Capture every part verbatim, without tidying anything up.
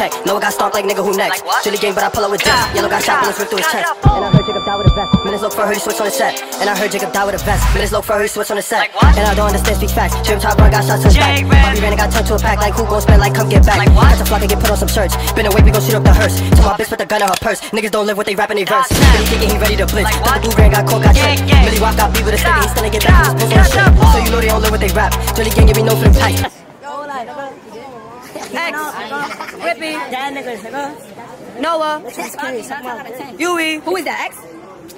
check. No, I got stalked like nigga, who next? Chili gang, but I pull up with jets. Yellow got shot, bullets ripped through his chest. And I heard Jacob die with a vest. Minutes look for her, he switch on the set. And I heard Jacob die with a vest. Minutes look for her, he switch on the set. And I don't understand, speak facts. Jim Top Run got shots to his back. Bobby ran and got turned to a pack. Like who gon' spend, like come get back. Catch a flock and get put on some shirts. Been away, we gon' shoot up the hearse. Tell my bitch put the gun in her purse. Niggas don't live what they rap in they verse. Billy thinking he ready to blitz. Thought the blue brand got caught, got tricked. Millie Walk got beat with a stick and he still ain't get back. He was posting on shit. So you know they don't live what they rap. Jilly gang give me no flip tight. X, Rippy, that niggas, nigga. Noah, Yui. Who is that? X?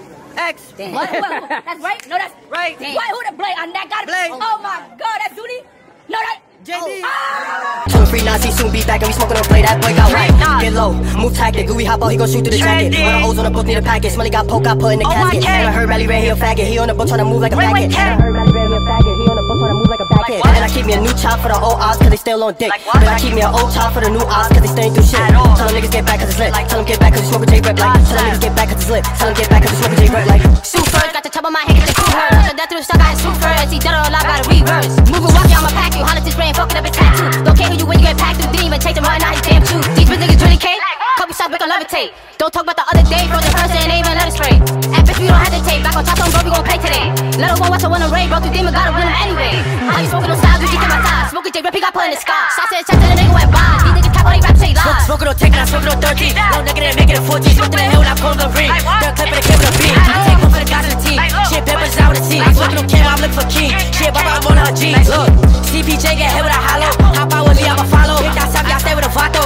X. Damn. What, what, what? That's right? No, that's right. Damn. Why, who the Blake? On that gotta Blake. Oh my god, that's Judy? No, that. J D. Oh. Tell him free Nazi soon be back and we smoking on play. That boy got right. Get low, move tactic. Gooey hop out, he gon' shoot through the jacket. All the O's on the book need a package. Smelly got poke, got put in the casket. And I heard Rally Ray, he a faggot. He on the book tryna move like a faggot. And I heard Rally Ray, he a faggot. He on the book tryna move like a backhead. And I keep me a new chop for the old odds cause they still on dick. Then I keep me an old chop for the new odds cause they still ain't do shit. Tell them niggas get back cause it's lit. Tell them get back cause we smoke with J-Rep like. Tell them niggas get back cause it's lit. Tell them get back cause we smoke with J-Rep like. Shoot first, got the top of my head, get the shoot hurt. Touch death through the stock, I shoot first. He dead or alive, gotta reverse. Moving, walking, I'ma pack you. Hollis his brain, fucking up his tattoo. Don't care who you when you get packed through. Didn't even take the run, now he damn shoes. These bitch niggas really cake. Couple shots, make a levitate. Don't talk about the other day, frozen person, and they even let it spray. And bitch, we don't hesitate. Back on top, on bro, we gon' play today. Let her one watch her win a raid, bro. Through demon, gotta win him anyway. How you smoking on sides, we keep in my thighs. Smoking J-Rep, he got put in the sky. Shots to the chest, and the nigga went by. These niggas cap all they rap, say lies. Smoking on tech and I smoking on thirteen. Little nigga didn't make it a fourteen. Smoking the hill when I'm calling the ring. They're clipping the kid with a beat. I take one for the guys on the team. Shit, bad bitches out with the team. Smoking on camera, I'm looking for king. Shit, Baba, I'm on her jeans. Look, C P J get hit with a hollow. Hop out with me, I'ma follow. Pick that stuff, y'all stay with a vato.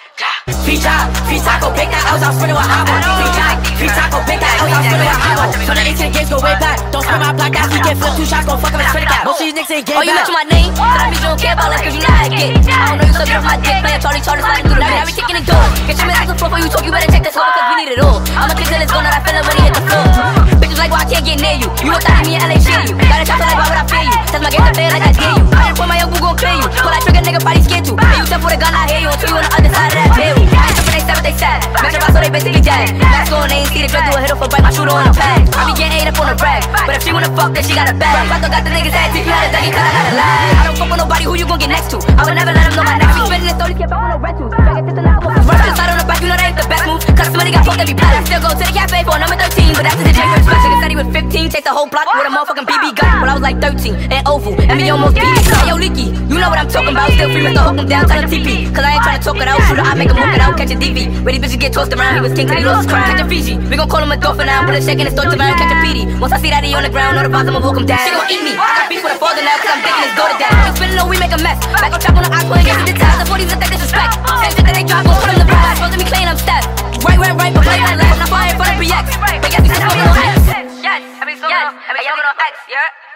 Free chop, free taco, pick that else, I'm spinning with Amo. Free chop, free taco, pick that else, I'm spinning with Amo. So the eighteen games go way back. Don't spin my black ass, you get flipped, two shots, gon' fuck up and spin it back. Most of these niggas ain't game back. Oh, you mention my name? But that means you don't care about life, cause you not a kid. I don't know you suck off my dick, playing Charlie Charlie, sliding through the night. Now we kicking the door. Get your man out the floor for you talk, you better check this over, cause we need it all. I'ma kick till it's gone, I feel it when he hit the floor. Bitches like, why I can't get near you? You want that, me and L A share you. Got a chopper like, why would I fear you? Test my game to fail like I dare you. I just want my young boo gon' clear you. Pull that trigger, nigga, body scared to. And you tell for the gun, I hear you until you on the other side of that bill. I ain't something they said what they said. Mention about so they basically dead. Mask on, they ain't see the drug, do a hit off a bike, my shooter on a pad. I be getting ate up on a rag. But if she wanna fuck, then she got a bag. I got the niggas head, you had a dougie, cause I got a lag. I don't fuck with nobody, who you gon' get next to? I would never let them know my next. I be spending this thirty, keep up on no rentals. Drag it to the level. Rush to the side on the back, you know that ain't the best move. Cause somebody got fucked every pack. I still go to the cafe for number thirteen, but after the J first match, nigga said he was fifteen, take the whole block with a motherfucking B B gun. When I was like thirteen, and oval, and me almost beat it. Hey, yo, Leaky, you know what I'm talking about. Still free, Mister Hook him down, tell him T P. Cause I ain't tryna talk it out, shooter, I make him hook it out, catch a D V. Where these bitches get tossed around, he was king till he lost his crown. Catch a Fiji, we gon' call him a dolphin now, put a shake in his throat around, catch a P D. Once I see that he on the ground, know the vibes, I'ma walk him down. She gon' eat me, I got beef with a father now, cause I'm thinking his daughter down. We spinning low, we make a mess. Back on top on the ox, pulling against the ties. The forties that they disrespect. Same shit that they drop, gon' put him the back. Supposed to be clean, I'm stepped. Right, right, right, but play that left. Now fire in front of B X. But yes, we still smoking on X. Yes, I be smoking on X, yeah.